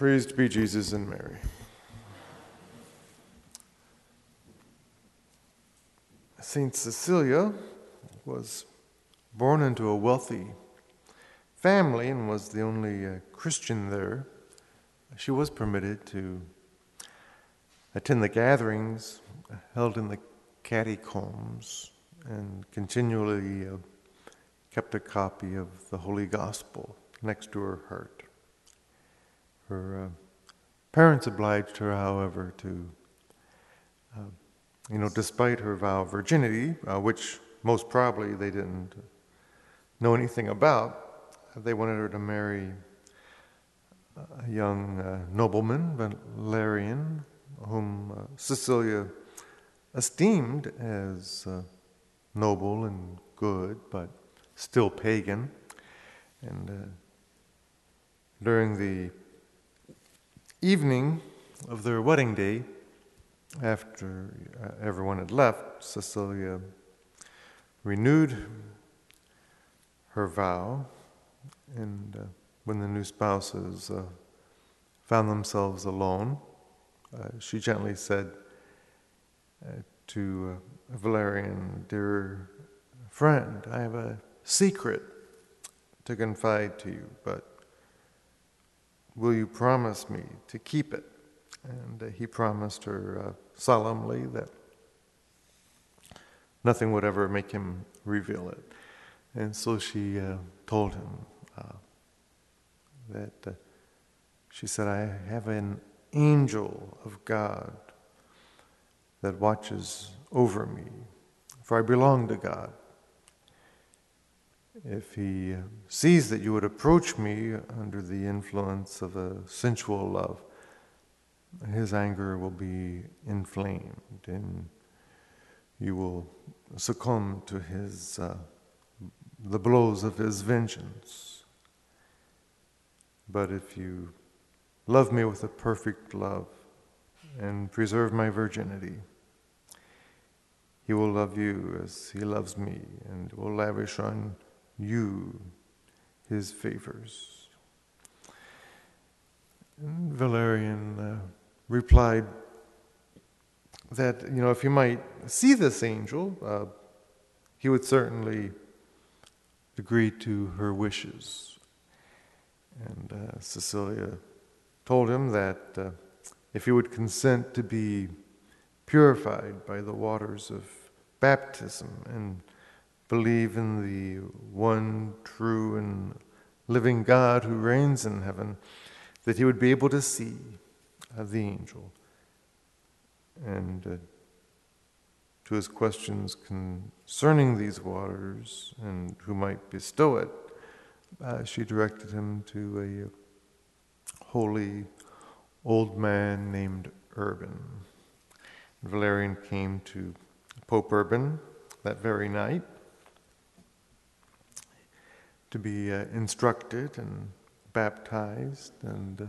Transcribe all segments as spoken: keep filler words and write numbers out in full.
Praised be Jesus and Mary. Saint Cecilia was born into a wealthy family and was the only uh, Christian there. She was permitted to attend the gatherings held in the catacombs and continually uh, kept a copy of the Holy Gospel next to her heart. Her uh, parents obliged her, however, to, uh, you know, despite her vow of virginity, uh, which most probably they didn't know anything about, they wanted her to marry a young uh, nobleman, Valerian, whom uh, Cecilia esteemed as uh, noble and good, but still pagan. And uh, during the evening of their wedding day, after uh, everyone had left, Cecilia renewed her vow, and uh, when the new spouses uh, found themselves alone, uh, she gently said uh, to uh, Valerian, "Dear friend, I have a secret to confide to you, but will you promise me to keep it?" And uh, he promised her uh, solemnly that nothing would ever make him reveal it. And so she uh, told him uh, that uh, she said, "I have an angel of God that watches over me, for I belong to God. If he sees that you would approach me under the influence of a sensual love, his anger will be inflamed, and you will succumb to his uh, the blows of his vengeance. But if you love me with a perfect love and preserve my virginity, he will love you as he loves me, and will lavish on you his favors." And Valerian uh, replied that, you know, if he might see this angel, uh, he would certainly agree to her wishes. And uh, Cecilia told him that uh, if he would consent to be purified by the waters of baptism and believe in the one true and living God who reigns in heaven, that he would be able to see uh, the angel. And uh, to his questions concerning these waters and who might bestow it, uh, she directed him to a holy old man named Urban. Valerian came to Pope Urban that very night to be uh, instructed and baptized, and uh,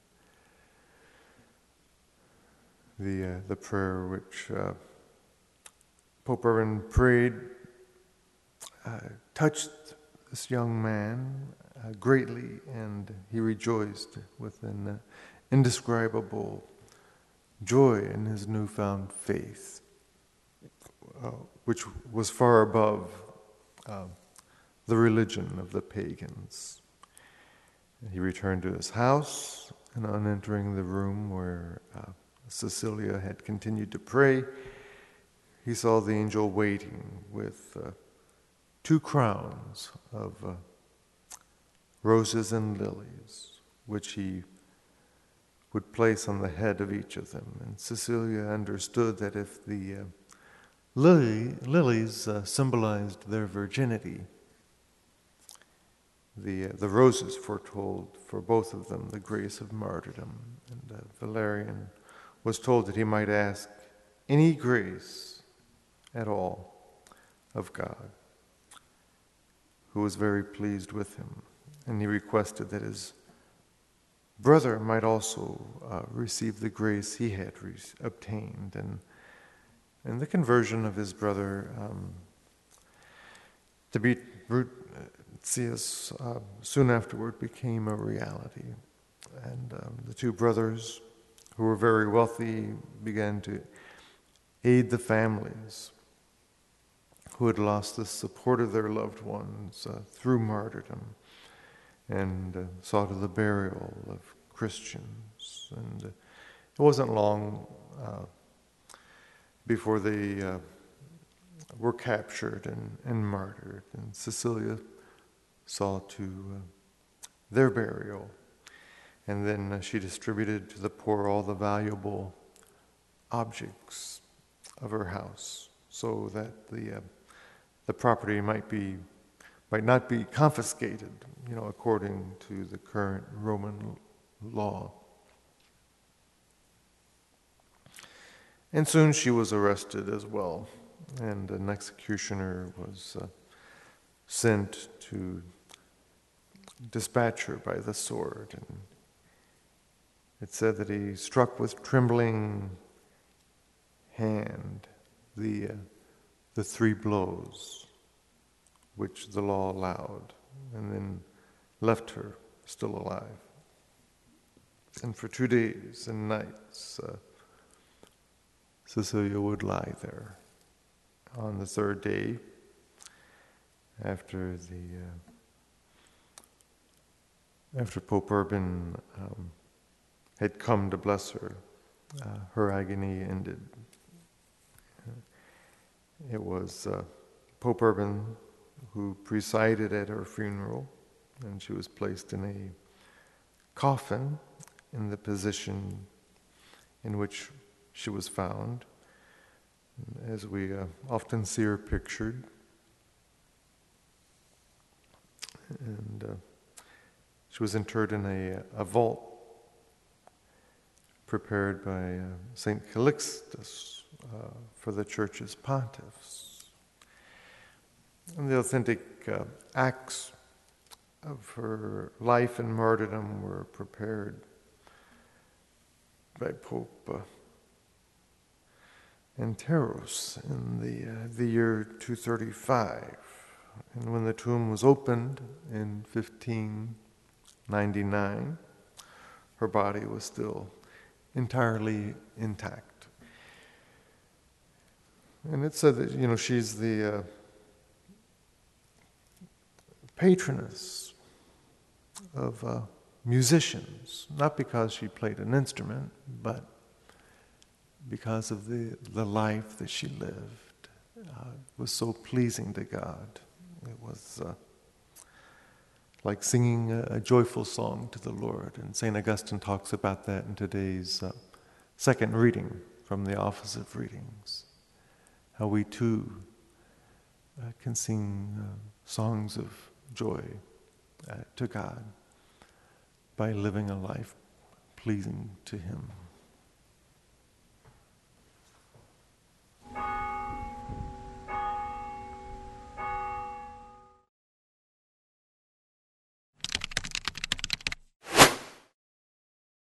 the uh, the prayer which uh, Pope Urban prayed uh, touched this young man uh, greatly, and he rejoiced with an uh, indescribable joy in his newfound faith, uh, which was far above uh, the religion of the pagans. He returned to his house, and on entering the room where uh, Cecilia had continued to pray, he saw the angel waiting with uh, two crowns of uh, roses and lilies, which he would place on the head of each of them. And Cecilia understood that if the uh, lily, lilies uh, symbolized their virginity, the, uh, the roses foretold for both of them the grace of martyrdom. And uh, Valerian was told that he might ask any grace at all of God, who was very pleased with him. And he requested that his brother might also uh, receive the grace he had re- obtained. And, and the conversion of his brother um, to be Bruttius uh, soon afterward became a reality. And um, the two brothers, who were very wealthy, began to aid the families who had lost the support of their loved ones uh, through martyrdom, and uh, saw to the burial of Christians. And uh, it wasn't long uh, before they uh, were captured and, and martyred, and Cecilia saw to uh, their burial. And then uh, she distributed to the poor all the valuable objects of her house, so that the uh, the property might be might not be confiscated, you know, according to the current Roman law. And soon she was arrested as well, and an executioner was uh, sent to dispatch her by the sword. And it said that he struck with trembling hand the uh, the three blows which the law allowed, and then left her still alive. And for two days and nights, uh, Cecilia would lie there. On the third day, after the uh, after Pope Urban um, had come to bless her, uh, her agony ended. It was uh, Pope Urban who presided at her funeral, and she was placed in a coffin in the position in which she was found, as we uh, often see her pictured. And uh, she was interred in a, a vault prepared by uh, Saint Calixtus uh, for the church's pontiffs. And the authentic uh, acts of her life and martyrdom were prepared by Pope uh, Anteros in the, uh, the year two thirty-five. And when the tomb was opened in fifteen ninety-nine, her body was still entirely intact. And it said that, you know, she's the uh, patroness of uh, musicians, not because she played an instrument, but because of the, the life that she lived. Uh, it was so pleasing to God. It was uh, like singing a, a joyful song to the Lord. And Saint Augustine talks about that in today's uh, second reading from the Office of Readings. How we too uh, can sing uh, songs of joy uh, to God by living a life pleasing to Him.